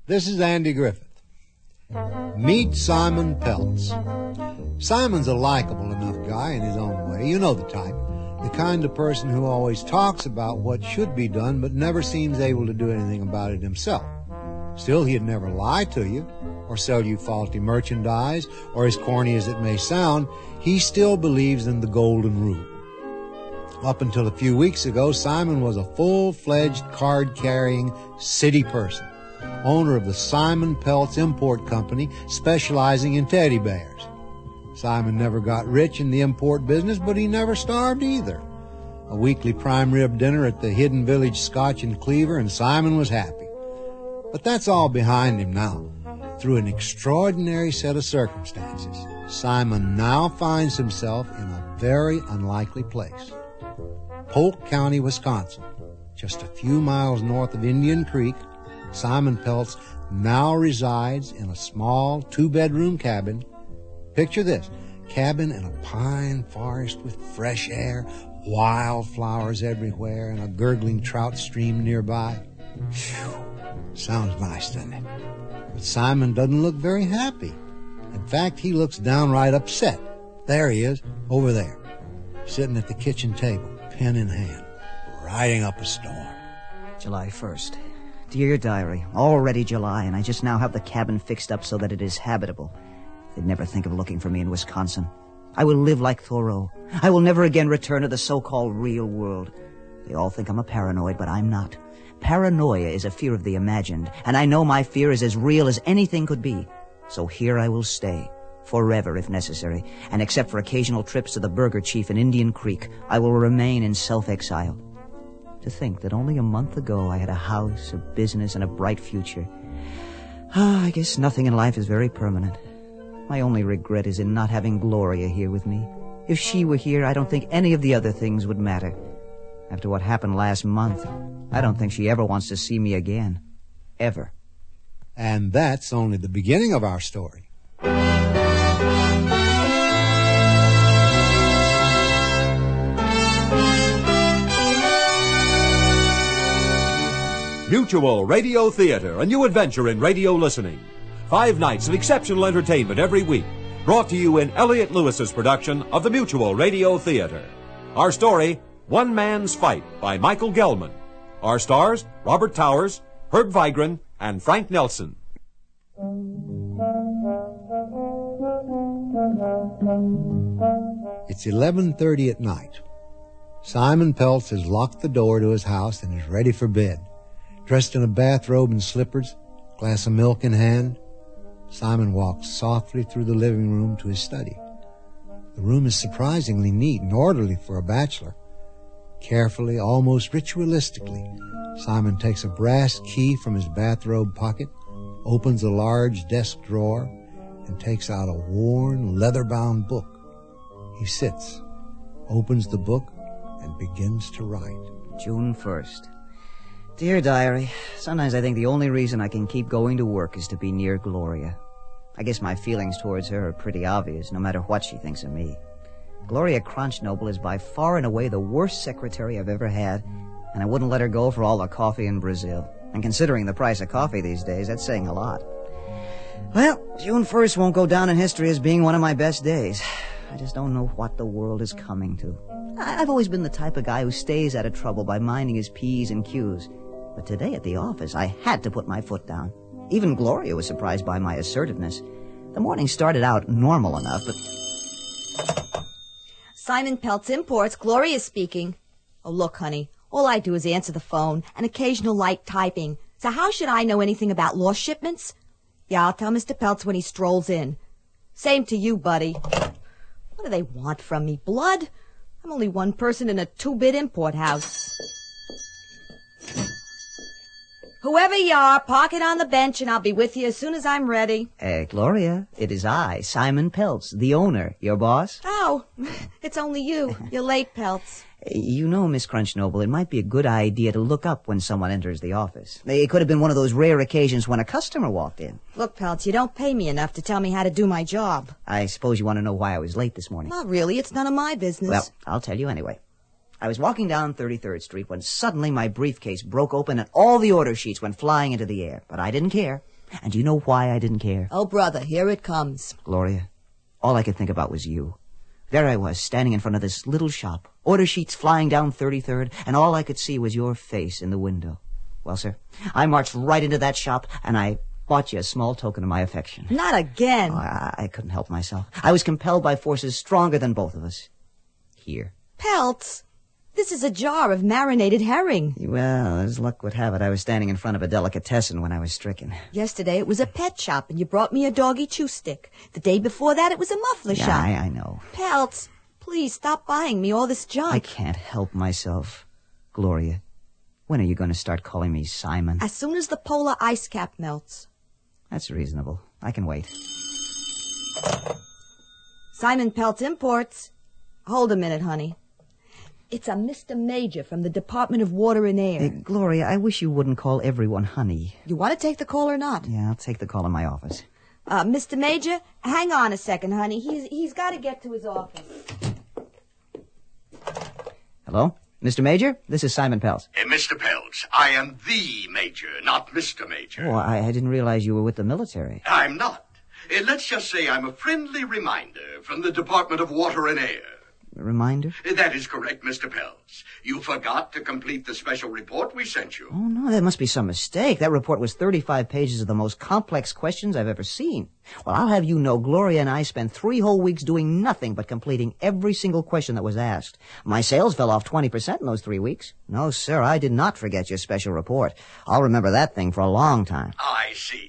This is Andy Griffith. Meet Simon Peltz. Simon's a likable enough guy in his own way. You know the type. The kind of person who always talks about what should be done but never seems able to do anything about it himself. Still, he'd never lie to you or sell you faulty merchandise, or as corny as it may sound, he still believes in the golden rule. Up until a few weeks ago, Simon was a full-fledged card-carrying city person, owner of the Simon Peltz Import Company, specializing in teddy bears. Simon never got rich in the import business, but he never starved either. A weekly prime rib dinner at the Hidden Village Scotch and Cleaver, and Simon was happy. But that's all behind him now. Through an extraordinary set of circumstances, Simon now finds himself in a very unlikely place. Polk County, Wisconsin, just a few miles north of Indian Creek, Simon Peltz now resides in a small 2-bedroom cabin. Picture this, cabin in a pine forest with fresh air, wildflowers everywhere, and a gurgling trout stream nearby. Phew, sounds nice, doesn't it? But Simon doesn't look very happy. In fact, he looks downright upset. There he is, over there, sitting at the kitchen table, pen in hand, writing up a storm. July 1st. Dear Diary, already July, and I just now have the cabin fixed up so that it is habitable. They'd never think of looking for me in Wisconsin. I will live like Thoreau. I will never again return to the so-called real world. They all think I'm a paranoid, but I'm not. Paranoia is a fear of the imagined, and I know my fear is as real as anything could be. So here I will stay, forever if necessary, and except for occasional trips to the Burger Chief in Indian Creek, I will remain in self-exile. To think that only a month ago I had a house, a business, and a bright future. I guess nothing in life is very permanent. My only regret is in not having Gloria here with me. If she were here, I don't think any of the other things would matter. After what happened last month, I don't think she ever wants to see me again. Ever. And that's only the beginning of our story. Mutual Radio Theater, a new adventure in radio listening. 5 nights of exceptional entertainment every week, brought to you in Elliott Lewis's production of the Mutual Radio Theater. Our story, One Man's Fight, by Michael Gelman. Our stars, Robert Towers, Herb Vigran, and Frank Nelson. It's 11:30 at night. Simon Peltz has locked the door to his house and is ready for bed. Dressed in a bathrobe and slippers, glass of milk in hand, Simon walks softly through the living room to his study. The room is surprisingly neat and orderly for a bachelor. Carefully, almost ritualistically, Simon takes a brass key from his bathrobe pocket, opens a large desk drawer, and takes out a worn, leather-bound book. He sits, opens the book, and begins to write. June 1st. Dear Diary, sometimes I think the only reason I can keep going to work is to be near Gloria. I guess my feelings towards her are pretty obvious, no matter what she thinks of me. Gloria Crunchnoble is by far and away the worst secretary I've ever had, and I wouldn't let her go for all the coffee in Brazil. And considering the price of coffee these days, that's saying a lot. Well, June 1st won't go down in history as being one of my best days. I just don't know what the world is coming to. I've always been the type of guy who stays out of trouble by minding his P's and Q's. But today at the office, I had to put my foot down. Even Gloria was surprised by my assertiveness. The morning started out normal enough, but... Simon Peltz Imports, Gloria speaking. Oh, look, honey, all I do is answer the phone and occasional light typing. So how should I know anything about lost shipments? Yeah, I'll tell Mr. Peltz when he strolls in. Same to you, buddy. What do they want from me? Blood? I'm only one person in a 2-bit import house. Whoever you are, park it on the bench and I'll be with you as soon as I'm ready. Gloria, it is I, Simon Peltz, the owner, your boss. Oh, it's only you. You're late, Peltz. You know, Miss Crunchnoble, it might be a good idea to look up when someone enters the office. It could have been one of those rare occasions when a customer walked in. Look, Peltz, you don't pay me enough to tell me how to do my job. I suppose you want to know why I was late this morning. Not really. It's none of my business. Well, I'll tell you anyway. I was walking down 33rd Street when suddenly my briefcase broke open and all the order sheets went flying into the air. But I didn't care. And do you know why I didn't care? Oh, brother, here it comes. Gloria, all I could think about was you. There I was, standing in front of this little shop, order sheets flying down 33rd, and all I could see was your face in the window. Well, sir, I marched right into that shop, and I bought you a small token of my affection. Not again. Oh, I couldn't help myself. I was compelled by forces stronger than both of us. Here. Peltz, this is a jar of marinated herring. Well, as luck would have it, I was standing in front of a delicatessen when I was stricken. Yesterday it was a pet shop, and you brought me a doggy chew stick. The day before that it was a muffler shop. I know. Peltz, please stop buying me all this junk. I can't help myself. Gloria, when are you going to start calling me Simon? As soon as the polar ice cap melts. That's reasonable. I can wait. Simon Peltz Imports. Hold a minute, honey. It's a Mr. Major from the Department of Water and Air. Gloria, I wish you wouldn't call everyone honey. You want to take the call or not? Yeah, I'll take the call in my office. Mr. Major, hang on a second, honey. He's got to get to his office. Hello? Mr. Major? This is Simon Peltz. Mr. Peltz, I am the Major, not Mr. Major. Oh, I didn't realize you were with the military. I'm not. Let's just say I'm a friendly reminder from the Department of Water and Air. Reminder? That is correct, Mr. Peltz. You forgot to complete the special report we sent you. Oh, no, that must be some mistake. That report was 35 pages of the most complex questions I've ever seen. Well, I'll have you know, Gloria and I spent 3 whole weeks doing nothing but completing every single question that was asked. My sales fell off 20% in those 3 weeks. No, sir, I did not forget your special report. I'll remember that thing for a long time. I see.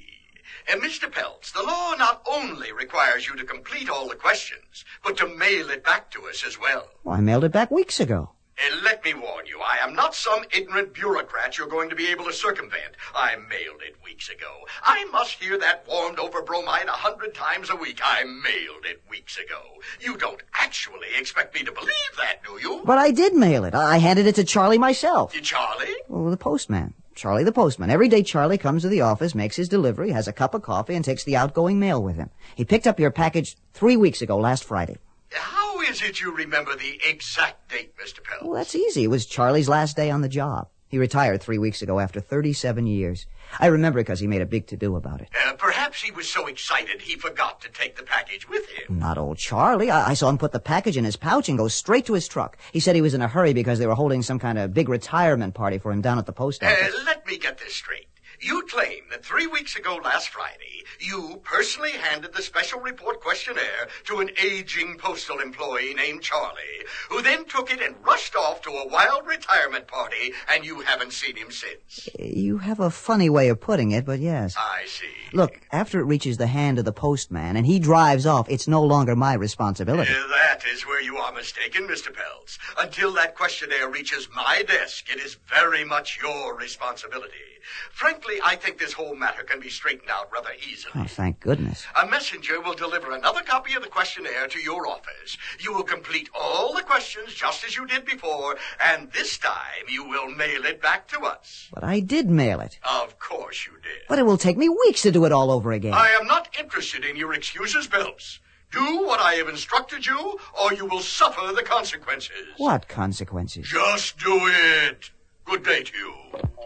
Mr. Peltz, the law not only requires you to complete all the questions, but to mail it back to us as well. Well, I mailed it back weeks ago. Let me warn you, I am not some ignorant bureaucrat you're going to be able to circumvent. I mailed it weeks ago. I must hear that warmed over bromide 100 times a week. I mailed it weeks ago. You don't actually expect me to believe that, do you? But I did mail it. I handed it to Charlie myself. Charlie? Oh, the postman. Charlie the postman. Every day Charlie comes to the office, makes his delivery, has a cup of coffee, and takes the outgoing mail with him. He picked up your package 3 weeks ago, last Friday. How is it you remember the exact date, Mr. Peltz? Well, that's easy. It was Charlie's last day on the job. He retired 3 weeks ago after 37 years. I remember because he made a big to-do about it. Perhaps he was so excited he forgot to take the package with him. Not old Charlie. I saw him put the package in his pouch and go straight to his truck. He said he was in a hurry because they were holding some kind of big retirement party for him down at the post office. Let me get this straight. You claim that 3 weeks ago last Friday, you personally handed the special report questionnaire to an aging postal employee named Charlie, who then took it and rushed off to a wild retirement party, and you haven't seen him since. You have a funny way of putting it, but yes. I see. Look, after it reaches the hand of the postman and he drives off, it's no longer my responsibility. That is where you are mistaken, Mr. Peltz. Until that questionnaire reaches my desk, it is very much your responsibility. Frankly, I think this whole matter can be straightened out rather easily. Oh, thank goodness. A messenger will deliver another copy of the questionnaire to your office. You will complete all the questions just as you did before, and this time you will mail it back to us. But I did mail it. Of course you did. But it will take me weeks to do it all over again. I am not interested in your excuses, Peltz. Do what I have instructed you, or you will suffer the consequences. What consequences? Just do it. Good day to you.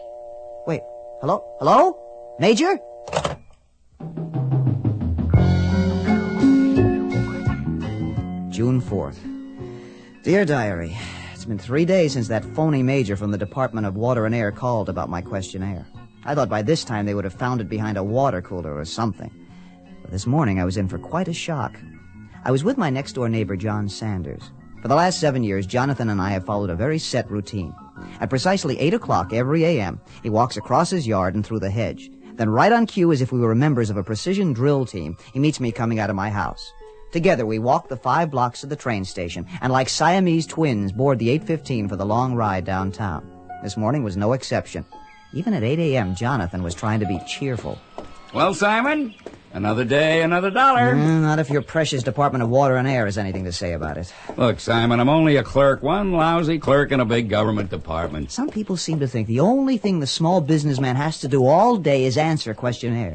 Wait, hello? Hello? Major? June 4th. Dear Diary, it's been 3 days since that phony major from the Department of Water and Air called about my questionnaire. I thought by this time they would have found it behind a water cooler or something. But this morning I was in for quite a shock. I was with my next-door neighbor, John Sanders. For the last 7 years, Jonathan and I have followed a very set routine. At precisely 8 o'clock every a.m., he walks across his yard and through the hedge. Then right on cue, as if we were members of a precision drill team, he meets me coming out of my house. Together, we walk the 5 blocks to the train station, and like Siamese twins, board the 8:15 for the long ride downtown. This morning was no exception. Even at 8 a.m., Jonathan was trying to be cheerful. Well, Simon, another day, another dollar. Not if your precious Department of Water and Air has anything to say about it. Look, Simon, I'm only a clerk, one lousy clerk in a big government department. Some people seem to think the only thing the small businessman has to do all day is answer questionnaires.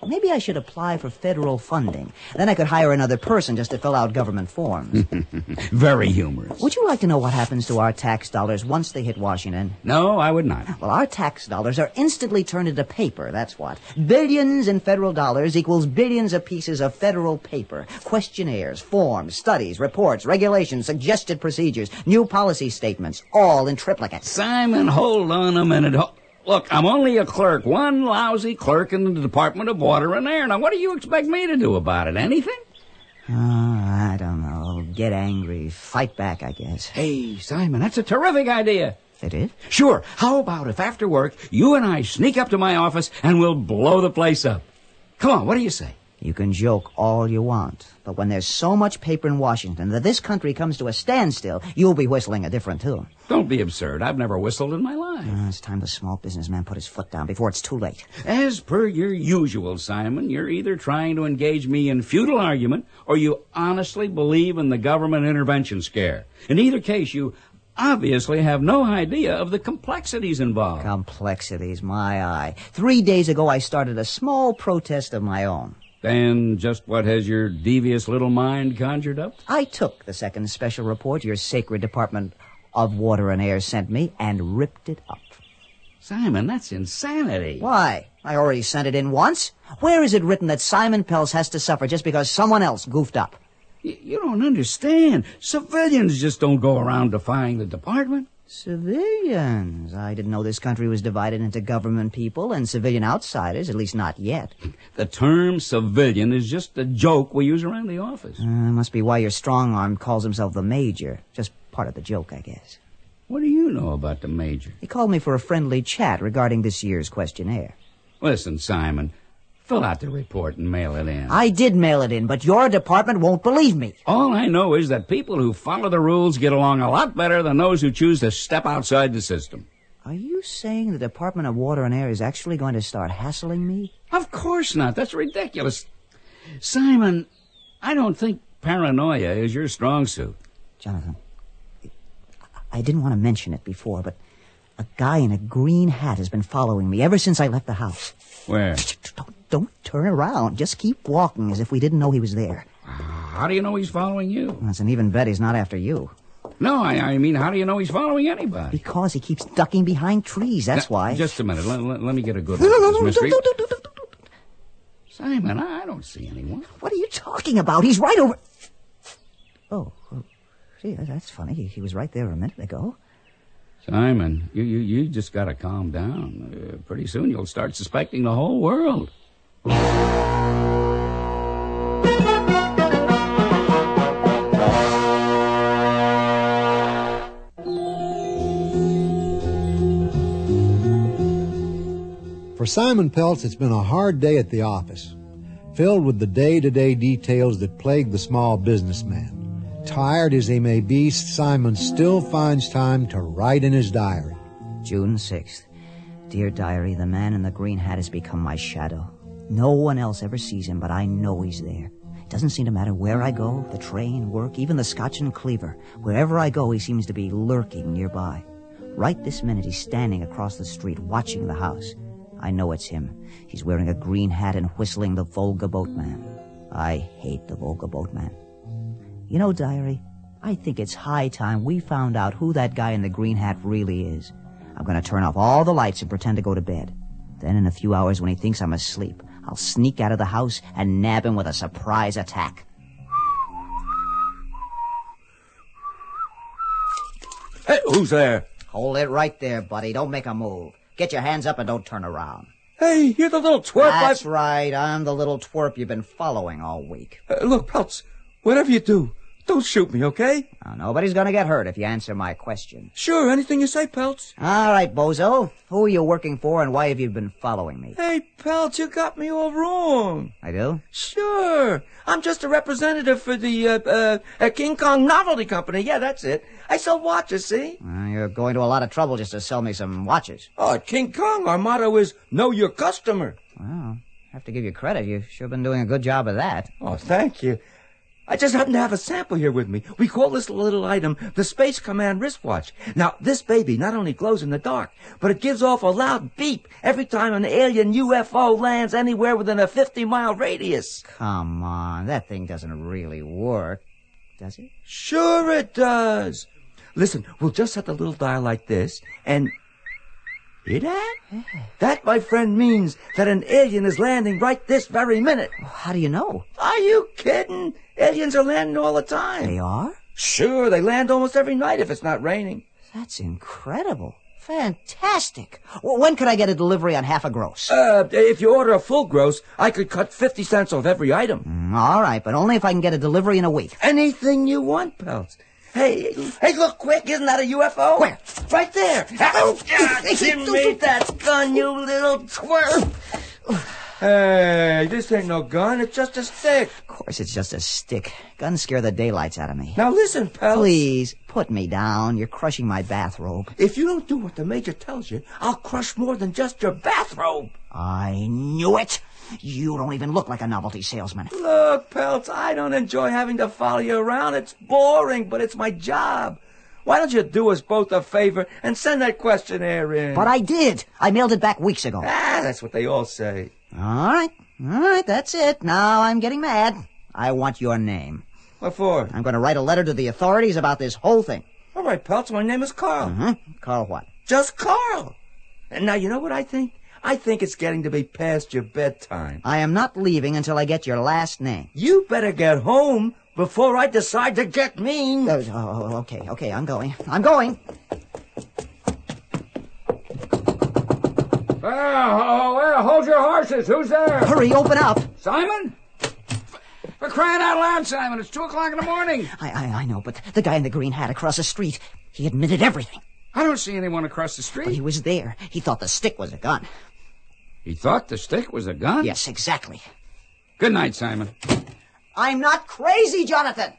Maybe I should apply for federal funding. Then I could hire another person just to fill out government forms. Very humorous. Would you like to know what happens to our tax dollars once they hit Washington? No, I would not. Well, our tax dollars are instantly turned into paper, that's what. Billions in federal dollars equals billions of pieces of federal paper. Questionnaires, forms, studies, reports, regulations, suggested procedures, new policy statements, all in triplicate. Simon, hold on a minute. Look, I'm only a clerk, one lousy clerk in the Department of Water and Air. Now, what do you expect me to do about it? Anything? Oh, I don't know. Get angry. Fight back, I guess. Hey, Simon, that's a terrific idea. It is? Sure. How about if after work, you and I sneak up to my office and we'll blow the place up? Come on, what do you say? You can joke all you want, but when there's so much paper in Washington that this country comes to a standstill, you'll be whistling a different tune. Don't be absurd. I've never whistled in my life. It's time the small businessman put his foot down before it's too late. As per your usual, Simon, you're either trying to engage me in futile argument or you honestly believe in the government intervention scare. In either case, you obviously have no idea of the complexities involved. Complexities, my eye. 3 days ago, I started a small protest of my own. And just what has your devious little mind conjured up? I took the second special report your sacred Department of Water and Air sent me and ripped it up. Simon, that's insanity. Why? I already sent it in once. Where is it written that Simon Peltz has to suffer just because someone else goofed up? You don't understand. Civilians just don't go around defying the department. Civilians? I didn't know this country was divided into government people and civilian outsiders, at least not yet. The term civilian is just a joke we use around the office. Must be why your strong-arm calls himself the Major. Just part of the joke, I guess. What do you know about the Major? He called me for a friendly chat regarding this year's questionnaire. Listen, Simon, fill out the report and mail it in. I did mail it in, but your department won't believe me. All I know is that people who follow the rules get along a lot better than those who choose to step outside the system. Are you saying the Department of Water and Air is actually going to start hassling me? Of course not. That's ridiculous. Simon, I don't think paranoia is your strong suit. Jonathan, I didn't want to mention it before, but a guy in a green hat has been following me ever since I left the house. Where? Don't turn around. Just keep walking as if we didn't know he was there. How do you know he's following you? That's an even bet he's not after you. No, I mean, how do you know he's following anybody? Because he keeps ducking behind trees, that's why. Just a minute. Let me get a good look at this mystery. Simon, I don't see anyone. What are you talking about? He's right over... Oh, gee, that's funny. He was right there a minute ago. Simon, you just got to calm down. Pretty soon you'll start suspecting the whole world. For Simon Peltz, it's been a hard day at the office, filled with the day-to-day details that plague the small businessman. Tired as he may be, Simon still finds time to write in his diary. June 6th. Dear diary, the man in the green hat has become my shadow. No one else ever sees him, but I know he's there. It doesn't seem to matter where I go, the train, work, even the Scotch and Cleaver. Wherever I go, he seems to be lurking nearby. Right this minute, he's standing across the street, watching the house. I know it's him. He's wearing a green hat and whistling the Volga Boatman. I hate the Volga Boatman. You know, diary, I think it's high time we found out who that guy in the green hat really is. I'm going to turn off all the lights and pretend to go to bed. Then in a few hours when he thinks I'm asleep, I'll sneak out of the house and nab him with a surprise attack. Hey, who's there? Hold it right there, buddy. Don't make a move. Get your hands up and don't turn around. Hey, you're the little twerp. That's right. I'm the little twerp you've been following all week. Look, Peltz, whatever you do, don't shoot me, okay? Now, nobody's going to get hurt if you answer my question. Sure, anything you say, Peltz. All right, bozo. Who are you working for and why have you been following me? Hey, Peltz, you got me all wrong. I do? Sure. I'm just a representative for the King Kong Novelty Company. Yeah, that's it. I sell watches, see? You're going to a lot of trouble just to sell me some watches. Oh, at King Kong, our motto is know your customer. Well, I have to give you credit. You've sure been doing a good job of that. Oh, thank you. I just happen to have a sample here with me. We call this little item the Space Command wristwatch. Now, this baby not only glows in the dark, but it gives off a loud beep every time an alien UFO lands anywhere within a 50-mile radius. Come on, that thing doesn't really work, does it? Sure it does. Listen, we'll just set the little dial like this, and... Hear that? That, my friend, means that an alien is landing right this very minute. How do you know? Are you kidding? Aliens are landing all the time. They are? Sure, they land almost every night if it's not raining. That's incredible. Fantastic. Well, when could I get a delivery on half a gross? If you order a full gross, I could cut 50 cents off every item. All right, but only if I can get a delivery in a week. Anything you want, Peltz. Hey, look quick, isn't that a UFO? Where? Right there. Oh, give me that gun, you little twerp. Hey, this ain't no gun, it's just a stick. Of course it's just a stick. Guns scare the daylights out of me. Now listen, Peltz. Please, put me down. You're crushing my bathrobe. If you don't do what the Major tells you, I'll crush more than just your bathrobe. I knew it. You don't even look like a novelty salesman. Look, Peltz, I don't enjoy having to follow you around. It's boring, but it's my job. Why don't you do us both a favor and send that questionnaire in? But I did. I mailed it back weeks ago. That's what they all say. All right, that's it. Now I'm getting mad. I want your name. What for? I'm going to write a letter to the authorities about this whole thing. All right, Peltz, my name is Carl. Carl what? Just Carl. And now, you know what I think? I think it's getting to be past your bedtime. I am not leaving until I get your last name. You better get home before I decide to get mean. Okay, I'm going. Well, hold your horses. Who's there? Hurry, open up. Simon? For crying out loud, Simon, it's 2 o'clock in the morning. I know, but the guy in the green hat across the street, he admitted everything. I don't see anyone across the street. But he was there. He thought the stick was a gun. He thought the stick was a gun? Yes, exactly. Good night, Simon. I'm not crazy, Jonathan.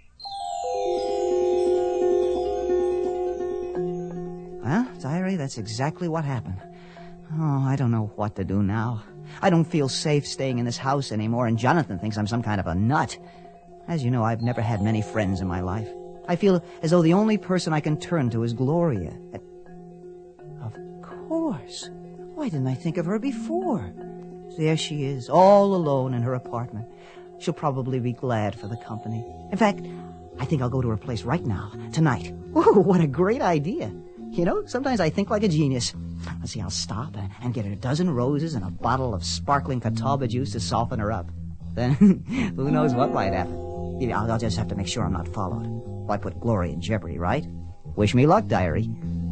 Well, diary, that's exactly what happened. Oh, I don't know what to do now. I don't feel safe staying in this house anymore, and Jonathan thinks I'm some kind of a nut. As you know, I've never had many friends in my life. I feel as though the only person I can turn to is Gloria. Of course. Why didn't I think of her before? There she is, all alone in her apartment. She'll probably be glad for the company. In fact, I think I'll go to her place right now, tonight. Ooh, what a great idea. You know, sometimes I think like a genius. Let's see, I'll stop and get her a dozen roses and a bottle of sparkling catawba juice to soften her up. Then, who knows what might happen. I'll just have to make sure I'm not followed. Well, I put Gloria in jeopardy, right? Wish me luck, diary.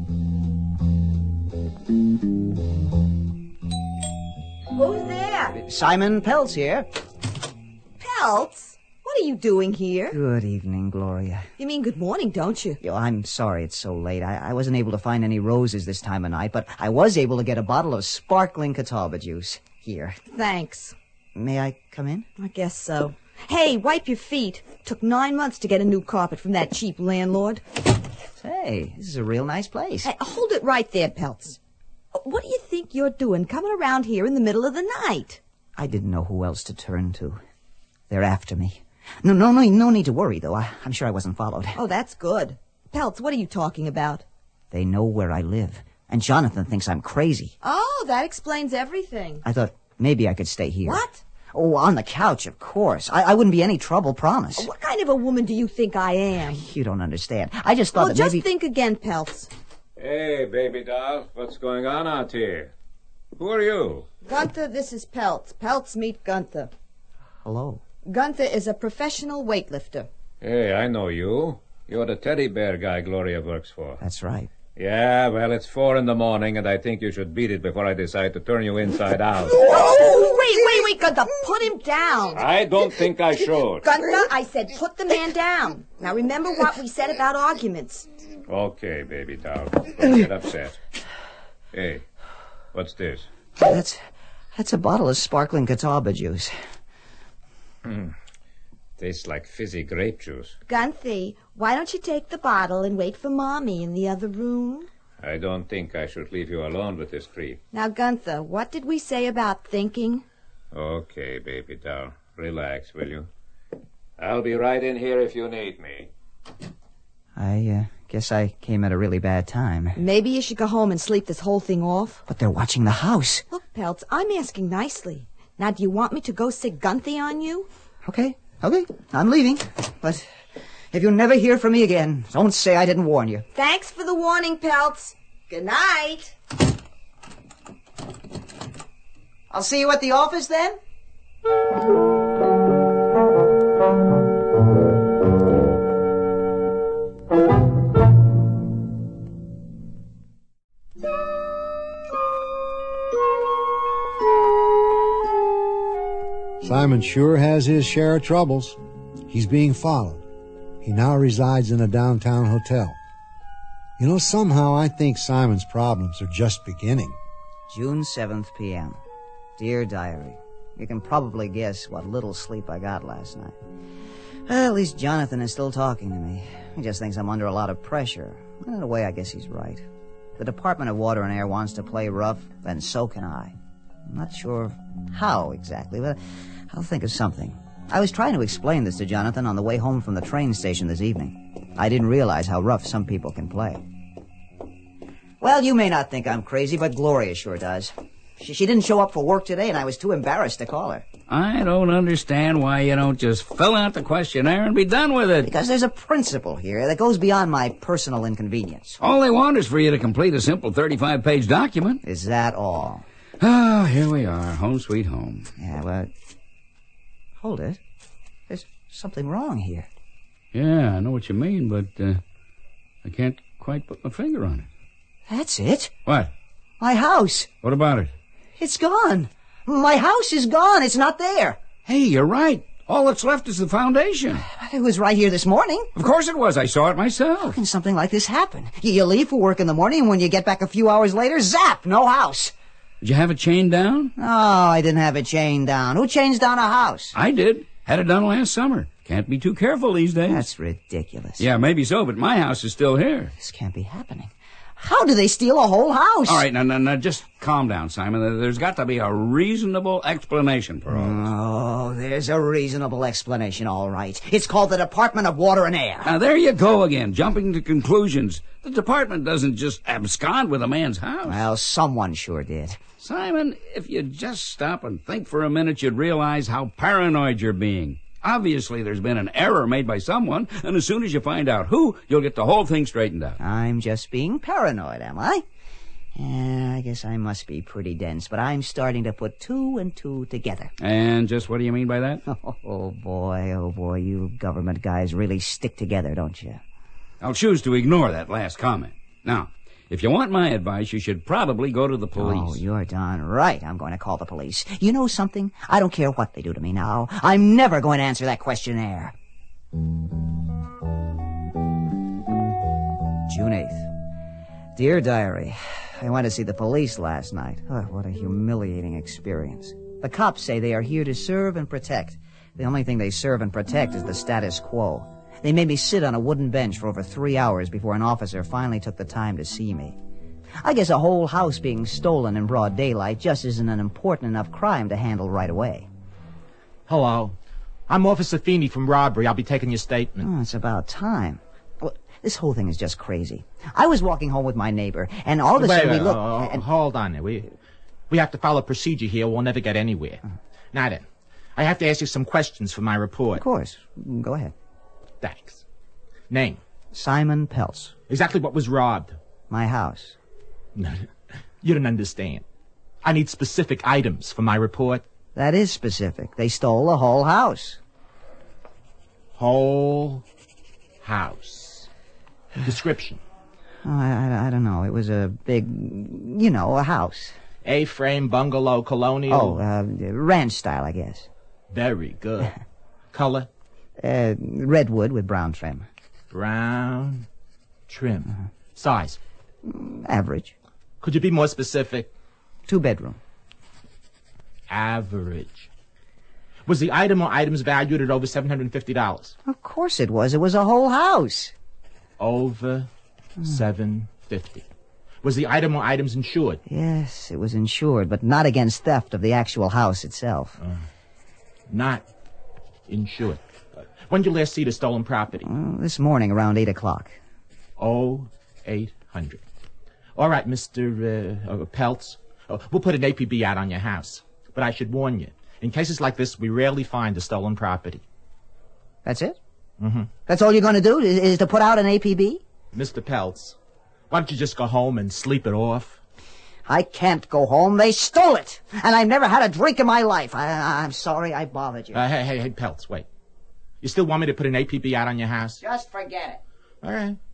Who's there? Simon Peltz here. Peltz? What are you doing here? Good evening, Gloria. You mean good morning, don't you? I'm sorry it's so late. I wasn't able to find any roses this time of night, but I was able to get a bottle of sparkling catawba juice. Here. Thanks. May I come in? I guess so. Hey, wipe your feet. Took 9 months to get a new carpet from that cheap landlord. Hey, this is a real nice place. Hey, hold it right there, Peltz. What do you think you're doing coming around here in the middle of the night? I didn't know who else to turn to. They're after me. No need to worry, though. I'm sure I wasn't followed. Oh, that's good. Peltz, what are you talking about? They know where I live, and Jonathan thinks I'm crazy. Oh, that explains everything. I thought maybe I could stay here. What? Oh, on the couch, of course. I wouldn't be any trouble, promise. What kind of a woman do you think I am? You don't understand. I just thought Well, that just maybe... think again, Peltz. Hey, baby doll, what's going on out here? Who are you? Gunther, this is Peltz. Peltz, meet Gunther. Hello. Gunther is a professional weightlifter. Hey, I know you. You're the teddy bear guy Gloria works for. That's right. Yeah, well, it's 4 a.m, and I think you should beat it before I decide to turn you inside out. Oh, wait, Gunther, put him down. I don't think I should. Gunther, I said put the man down. Now remember what we said about arguments. Okay, baby doll, don't get upset. Hey, what's this? That's a bottle of sparkling catawba juice. Tastes like fizzy grape juice. Gunther, why don't you take the bottle and wait for Mommy in the other room? I don't think I should leave you alone with this creep. Now, Gunther, what did we say about thinking? Okay, baby doll, relax, will you? I'll be right in here if you need me. I guess I came at a really bad time. Maybe you should go home and sleep this whole thing off. But they're watching the house. Look, Peltz, I'm asking nicely. Now, do you want me to go sick Gunthy on you? Okay. I'm leaving. But if you never hear from me again, don't say I didn't warn you. Thanks for the warning, Peltz. Good night. I'll see you at the office then. Simon sure has his share of troubles. He's being followed. He now resides in a downtown hotel. You know, somehow I think Simon's problems are just beginning. June 7th, p.m. Dear Diary, you can probably guess what little sleep I got last night. Well, at least Jonathan is still talking to me. He just thinks I'm under a lot of pressure. And in a way, I guess he's right. If the Department of Water and Air wants to play rough, then so can I. I'm not sure how exactly, but I'll think of something. I was trying to explain this to Jonathan on the way home from the train station this evening. I didn't realize how rough some people can play. Well, you may not think I'm crazy, but Gloria sure does. She didn't show up for work today, and I was too embarrassed to call her. I don't understand why you don't just fill out the questionnaire and be done with it. Because there's a principle here that goes beyond my personal inconvenience. All they want is for you to complete a simple 35-page document. Is that all? Ah, here we are, home sweet home. Yeah, well... Hold it. There's something wrong here. Yeah, I know what you mean, but I can't quite put my finger on it. That's it. What? My house. What about it? It's gone. My house is gone. It's not there. Hey, you're right. All that's left is the foundation. It was right here this morning. Of course it was. I saw it How myself. can something like this happen? You leave for work in the morning, and when you get back a few hours later, zap, no house. Did you have it chained down? Oh, I didn't have it chained down. Who chains down a house? I did. Had it done last summer. Can't be too careful these days. That's ridiculous. Yeah, maybe so, but my house is still here. This can't be happening. How do they steal a whole house? All right, now, just calm down, Simon. There's got to be a reasonable explanation for all this. Oh, there's a reasonable explanation, all right. It's called the Department of Water and Air. Now, there you go again, jumping to conclusions. The department doesn't just abscond with a man's house. Well, someone sure did. Simon, if you just stop and think for a minute, you'd realize how paranoid you're being. Obviously, there's been an error made by someone, and as soon as you find out who, you'll get the whole thing straightened out. I'm just being paranoid, am I? Yeah, I guess I must be pretty dense, but I'm starting to put two and two together. And just what do you mean by that? Oh, boy, you government guys really stick together, don't you? I'll choose to ignore that last comment. Now, if you want my advice, you should probably go to the police. Oh, you're darn right. I'm going to call the police. You know something? I don't care what they do to me now. I'm never going to answer that questionnaire. June 8th. Dear Diary, I went to see the police last night. Oh, what a humiliating experience. The cops say they are here to serve and protect. The only thing they serve and protect is the status quo. They made me sit on a wooden bench for over 3 hours before an officer finally took the time to see me. I guess a whole house being stolen in broad daylight just isn't an important enough crime to handle right away. Hello. I'm Officer Feeney from robbery. I'll be taking your statement. Oh, it's about time. Well, this whole thing is just crazy. I was walking home with my neighbor, and all of a sudden we looked... Hold on there. We have to follow procedure here. We'll never get anywhere. Now then, I have to ask you some questions for my report. Of course. Go ahead. Thanks. Name? Simon Peltz. Exactly what was robbed? My house. You don't understand. I need specific items for my report. That is specific. They stole the whole house. Whole house. Description? Oh, I don't know. It was a big, a house. A-frame, bungalow, colonial? Oh, ranch style, I guess. Very good. Color? Redwood with brown trim. Brown trim. Size? Average. Could you be more specific? 2-bedroom. Average. Was the item or items valued at over $750? Of course it was. It was a whole house. Over $750. Was the item or items insured? Yes, it was insured, but not against theft of the actual house itself. Not insured. When did you last see the stolen property? This morning around 8 o'clock. 0800. All right, Mr. Peltz. We'll put an APB out on your house. But I should warn you, in cases like this, we rarely find the stolen property. That's it? Mm-hmm. That's all you're going to do, is to put out an APB? Mr. Peltz, why don't you just go home and sleep it off? I can't go home. They stole it. And I've never had a drink in my life. I'm sorry I bothered you. Hey, Peltz, wait. You still want me to put an APB out on your house? Just forget it. All right.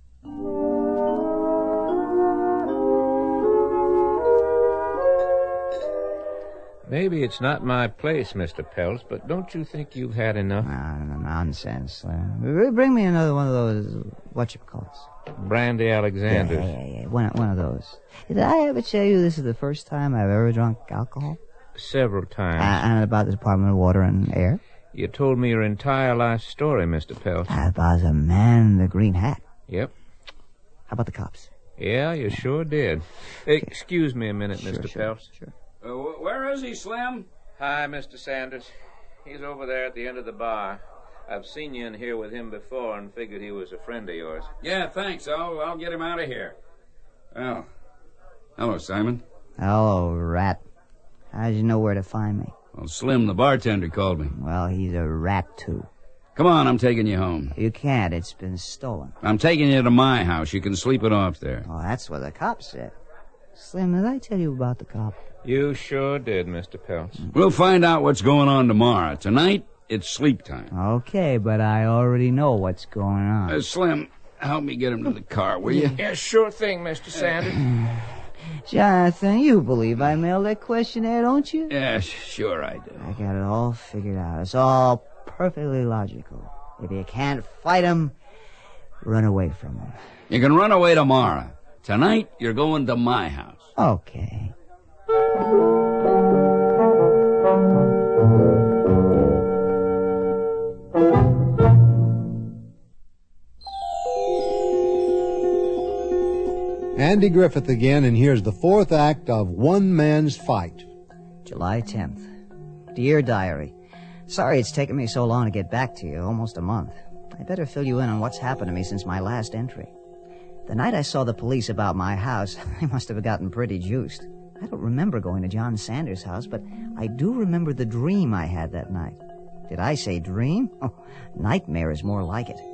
Maybe it's not my place, Mr. Peltz, but don't you think you've had enough? Nonsense. Bring me another one of those, whatchamacallits. Brandy Alexander's. Yeah. One of those. Did I ever tell you this is the first time I've ever drunk alcohol? Several times. And about the Department of Water and Air? You told me your entire life story, Mr. Peltz. About the man in the green hat. Yep. How about the cops? Yeah, you sure did. Excuse me a minute, Mr. Peltz. Sure. Where is he, Slim? Hi, Mr. Sanders. He's over there at the end of the bar. I've seen you in here with him before and figured he was a friend of yours. Yeah, thanks. I'll get him out of here. Well, hello, Simon. Hello, rat. How'd you know where to find me? Well, Slim, the bartender, called me. Well, he's a rat, too. Come on, I'm taking you home. You can't. It's been stolen. I'm taking you to my house. You can sleep it off there. Oh, that's what the cop said. Slim, did I tell you about the cop? You sure did, Mr. Peltz. We'll find out what's going on tomorrow. Tonight, it's sleep time. Okay, but I already know what's going on. Slim, help me get him to the car, will you? Yeah, sure thing, Mr. Sanders. Jonathan, you believe I mailed that questionnaire, don't you? Yeah, sure I do. I got it all figured out. It's all perfectly logical. If you can't fight him, run away from him. You can run away tomorrow. Tonight, you're going to my house. Okay. Andy Griffith again, and here's the fourth act of One Man's Fight. July 10th. Dear Diary, sorry it's taken me so long to get back to you, almost a month. I better fill you in on what's happened to me since my last entry. The night I saw the police about my house, I must have gotten pretty juiced. I don't remember going to John Sanders' house, but I do remember the dream I had that night. Did I say dream? Oh, nightmare is more like it.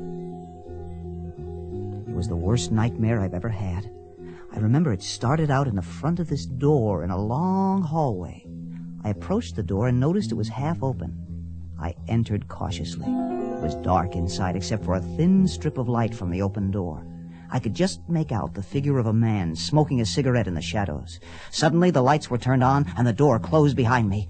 It was the worst nightmare I've ever had. I remember it started out in the front of this door in a long hallway. I approached the door and noticed it was half open. I entered cautiously. It was dark inside except for a thin strip of light from the open door. I could just make out the figure of a man smoking a cigarette in the shadows. Suddenly, the lights were turned on, and the door closed behind me.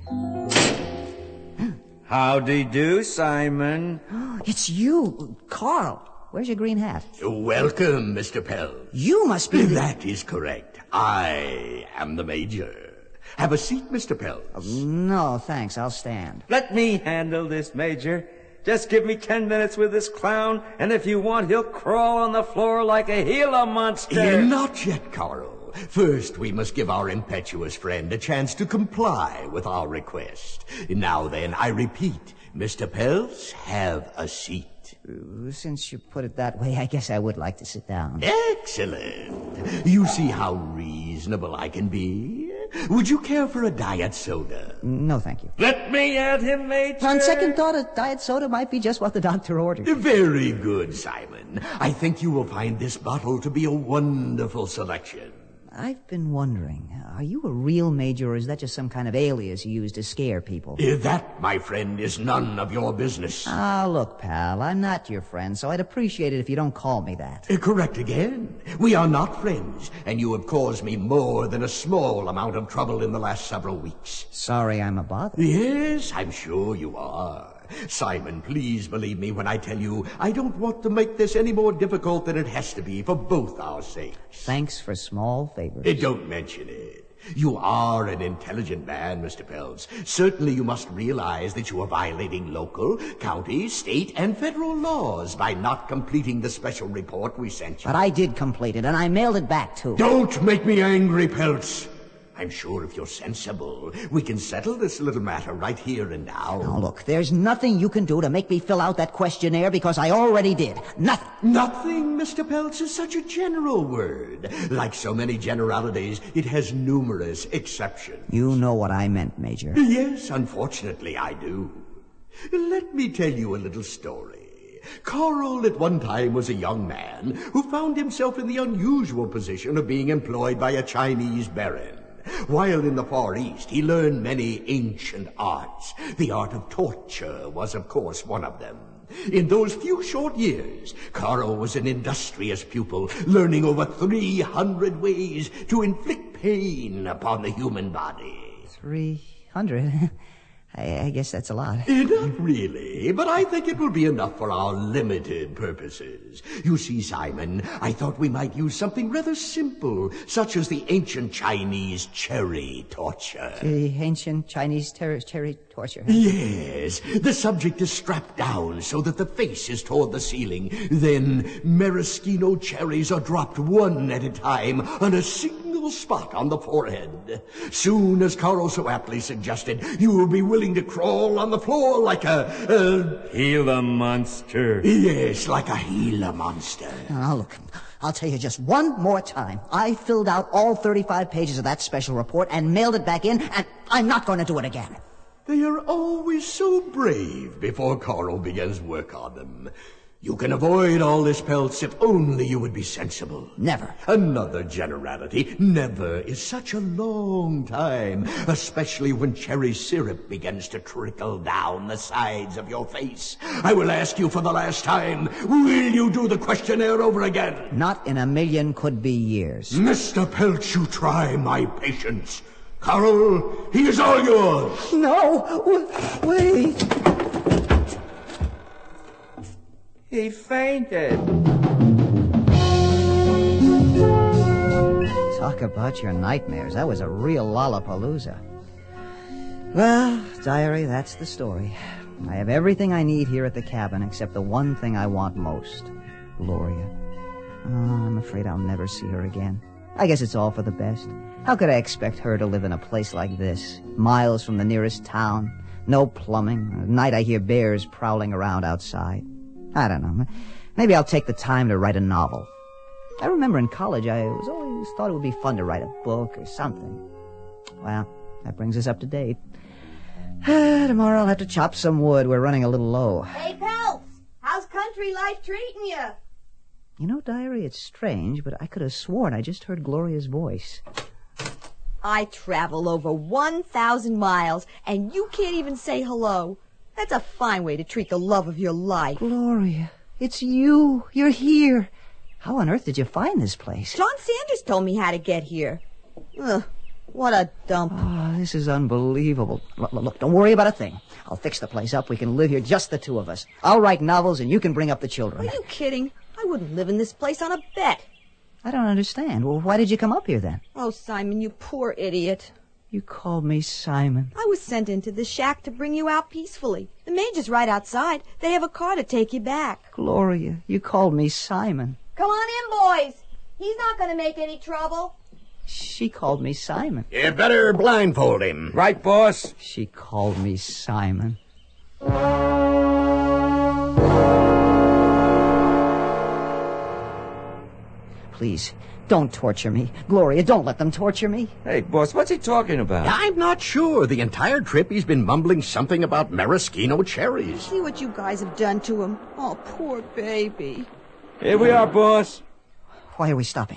Howdy do, Simon. It's you, Carl. Where's your green hat? Welcome, Mr. Peltz. You must be the... That is correct. I am the Major. Have a seat, Mr. Peltz. No, thanks. I'll stand. Let me handle this, Major. Just give me 10 minutes with this clown, and if you want, he'll crawl on the floor like a Gila monster. Not yet, Carl. First, we must give our impetuous friend a chance to comply with our request. Now then, I repeat, Mr. Peltz, have a seat. Since you put it that way, I guess I would like to sit down. Excellent. You see how reasonable I can be? Would you care for a diet soda? No, thank you. Let me at him, Major. On second thought, a diet soda might be just what the doctor ordered. Very good, Simon. I think you will find this bottle to be a wonderful selection. I've been wondering, are you a real major, or is that just some kind of alias you use to scare people? That, my friend, is none of your business. Look, pal, I'm not your friend, so I'd appreciate it if you don't call me that. Correct again. We are not friends, and you have caused me more than a small amount of trouble in the last several weeks. Sorry I'm a bother. Yes, I'm sure you are. Simon, please believe me when I tell you I don't want to make this any more difficult than it has to be for both our sakes. Thanks for small favors. Don't mention it. You are an intelligent man, Mr. Peltz. Certainly you must realize that you are violating local, county, state, and federal laws by not completing the special report we sent you. But I did complete it, and I mailed it back, too. Don't make me angry, Peltz. I'm sure if you're sensible, we can settle this little matter right here and now. Now, look, there's nothing you can do to make me fill out that questionnaire because I already did. Nothing. Nothing, Mr. Peltz, is such a general word. Like so many generalities, it has numerous exceptions. You know what I meant, Major. Yes, unfortunately, I do. Let me tell you a little story. Carl at one time was a young man who found himself in the unusual position of being employed by a Chinese baron. While in the Far East, he learned many ancient arts. The art of torture was, of course, one of them. In those few short years, Carl was an industrious pupil, learning over 300 ways to inflict pain upon the human body. 300? I guess that's a lot. Not really, but I think it will be enough for our limited purposes. You see, Simon, I thought we might use something rather simple, such as the ancient Chinese cherry torture. The ancient Chinese cherry torture? Yes. The subject is strapped down so that the face is toward the ceiling. Then maraschino cherries are dropped one at a time on a single spot on the forehead. Soon, as Carl so aptly suggested, you will be willing to crawl on the floor like a Gila monster. Yes, like a Gila monster. Now, look, I'll tell you just one more time. I filled out all 35 pages of that special report and mailed it back in, and I'm not going to do it again. They are always so brave before Carl begins work on them. You can avoid all this, Peltz, if only you would be sensible. Never. Another generality. Never is such a long time, especially when cherry syrup begins to trickle down the sides of your face. I will ask you for the last time, will you do the questionnaire over again? Not in a million could be years. Mr. Peltz, you try my patience. Carl, he is all yours. No, wait. He fainted. Talk about your nightmares. That was a real Lollapalooza. Well, diary, that's the story. I have everything I need here at the cabin except the one thing I want most. Gloria. Oh, I'm afraid I'll never see her again. I guess it's all for the best. How could I expect her to live in a place like this, miles from the nearest town? No plumbing. At night I hear bears prowling around outside. I don't know. Maybe I'll take the time to write a novel. I remember in college I always thought it would be fun to write a book or something. Well, that brings us up to date. Tomorrow I'll have to chop some wood. We're running a little low. Hey, Peltz, how's country life treating you? You know, diary, it's strange, but I could have sworn I just heard Gloria's voice. I travel over 1,000 miles, and you can't even say hello. That's a fine way to treat the love of your life. Gloria, it's you. You're here. How on earth did you find this place? John Sanders told me how to get here. Ugh, what a dump. Oh, this is unbelievable. Look, don't worry about a thing. I'll fix the place up. We can live here, just the two of us. I'll write novels, and you can bring up the children. Are you kidding? I wouldn't live in this place on a bet. I don't understand. Well, why did you come up here then? Oh, Simon, you poor idiot. You called me Simon. I was sent into the shack to bring you out peacefully. The major's right outside. They have a car to take you back. Gloria, you called me Simon. Come on in, boys. He's not going to make any trouble. She called me Simon. You better blindfold him. Right, boss? She called me Simon. Please, don't torture me. Gloria, don't let them torture me. Hey, boss, what's he talking about? I'm not sure. The entire trip he's been mumbling something about maraschino cherries. See what you guys have done to him. Oh, poor baby. Here we are, boss. Why are we stopping?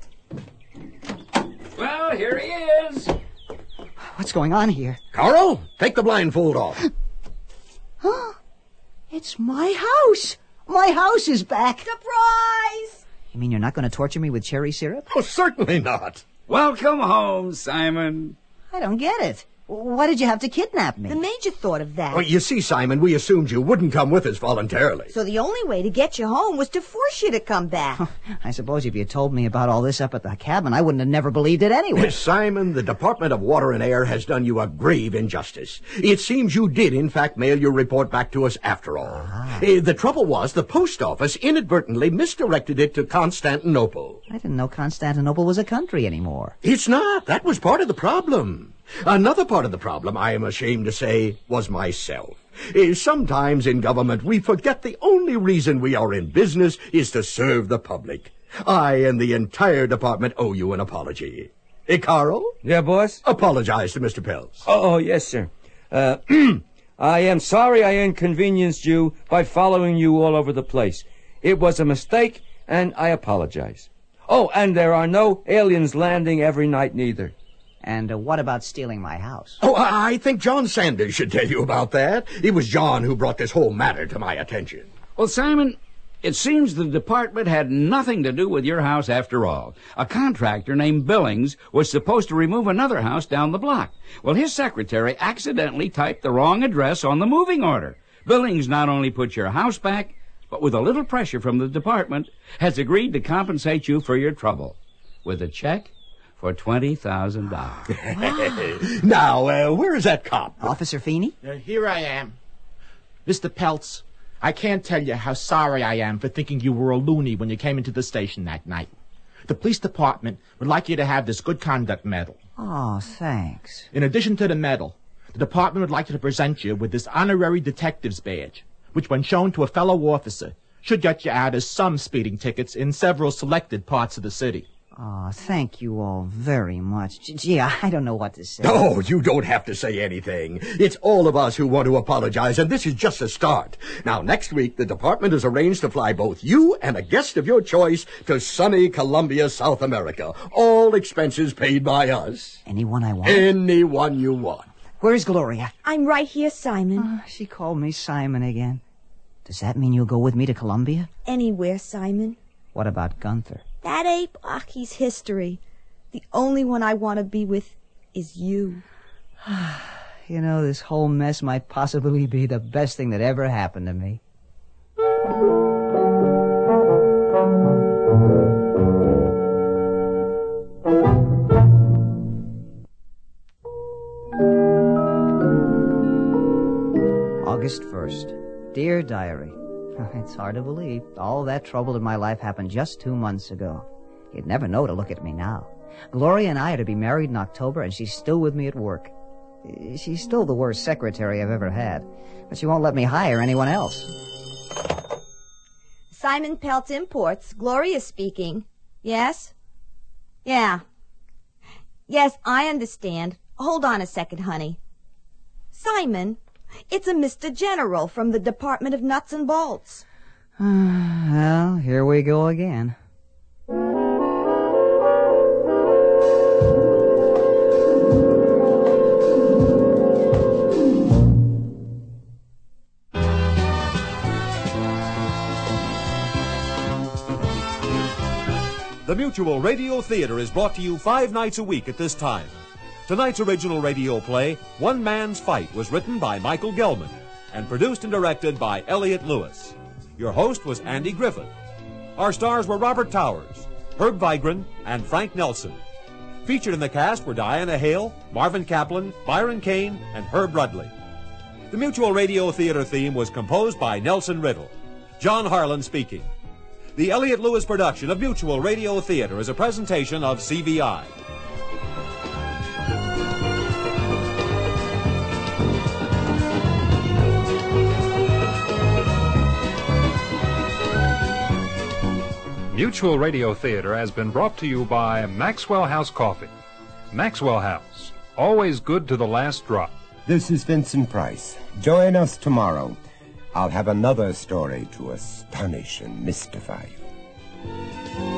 Well, here he is. What's going on here? Carl, take the blindfold off. Huh? It's my house. My house is back. Surprise! You mean you're not going to torture me with cherry syrup? Oh, certainly not. Welcome home, Simon. I don't get it. Why did you have to kidnap me? The major thought of that. Well, you see, Simon, we assumed you wouldn't come with us voluntarily. So the only way to get you home was to force you to come back. I suppose if you told me about all this up at the cabin, I wouldn't have never believed it anyway. Simon, the Department of Water and Air has done you a grave injustice. It seems you did, in fact, mail your report back to us after all. The trouble was the post office inadvertently misdirected it to Constantinople. I didn't know Constantinople was a country anymore. It's not. That was part of the problem. Another part of the problem, I am ashamed to say, was myself. Sometimes in government we forget the only reason we are in business is to serve the public. I and the entire department owe you an apology. Carl? Yeah, boss? Apologize to Mr. Peltz. Oh, yes, sir. I am sorry I inconvenienced you by following you all over the place. It was a mistake, and I apologize. Oh, and there are no aliens landing every night neither. And what about stealing my house? Oh, I think John Sanders should tell you about that. It was John who brought this whole matter to my attention. Well, Simon, it seems the department had nothing to do with your house after all. A contractor named Billings was supposed to remove another house down the block. Well, his secretary accidentally typed the wrong address on the moving order. Billings not only put your house back, but with a little pressure from the department, has agreed to compensate you for your trouble with a check for $20,000. Now, where is that cop? Officer Feeney? Here I am. Mr. Peltz, I can't tell you how sorry I am for thinking you were a loony when you came into the station that night. The police department would like you to have this good conduct medal. Oh, thanks. In addition to the medal, the department would like to present you with this honorary detective's badge, which when shown to a fellow officer, should get you out of some speeding tickets in several selected parts of the city. Oh, thank you all very much. Gee, I don't know what to say. Oh, you don't have to say anything. It's all of us who want to apologize, and this is just a start. Now, next week, the department has arranged to fly both you and a guest of your choice to sunny Colombia, South America. All expenses paid by us. Anyone I want? Anyone you want. Where's Gloria? I'm right here, Simon. She called me Simon again. Does that mean you'll go with me to Colombia? Anywhere, Simon. What about Gunther? That ape, he's history. The only one I want to be with is you. You know, this whole mess might possibly be the best thing that ever happened to me. August 1st. Dear Diary, it's hard to believe. All that trouble in my life happened just 2 months ago. You'd never know to look at me now. Gloria and I are to be married in October, and she's still with me at work. She's still the worst secretary I've ever had, but she won't let me hire anyone else. Simon Peltz Imports. Gloria speaking. Yes? Yeah. Yes, I understand. Hold on a second, honey. Simon, it's a Mr. General from the Department of Nuts and Bolts. Well, here we go again. The Mutual Radio Theater is brought to you 5 nights a week at this time. Tonight's original radio play, One Man's Fight, was written by Michael Gelman and produced and directed by Elliott Lewis. Your host was Andy Griffith. Our stars were Robert Towers, Herb Vigran, and Frank Nelson. Featured in the cast were Diana Hale, Marvin Kaplan, Byron Kane, and Herb Rudley. The Mutual Radio Theater theme was composed by Nelson Riddle. John Harlan speaking. The Elliott Lewis production of Mutual Radio Theater is a presentation of CVI. Mutual Radio Theater has been brought to you by Maxwell House Coffee. Maxwell House, always good to the last drop. This is Vincent Price. Join us tomorrow. I'll have another story to astonish and mystify you.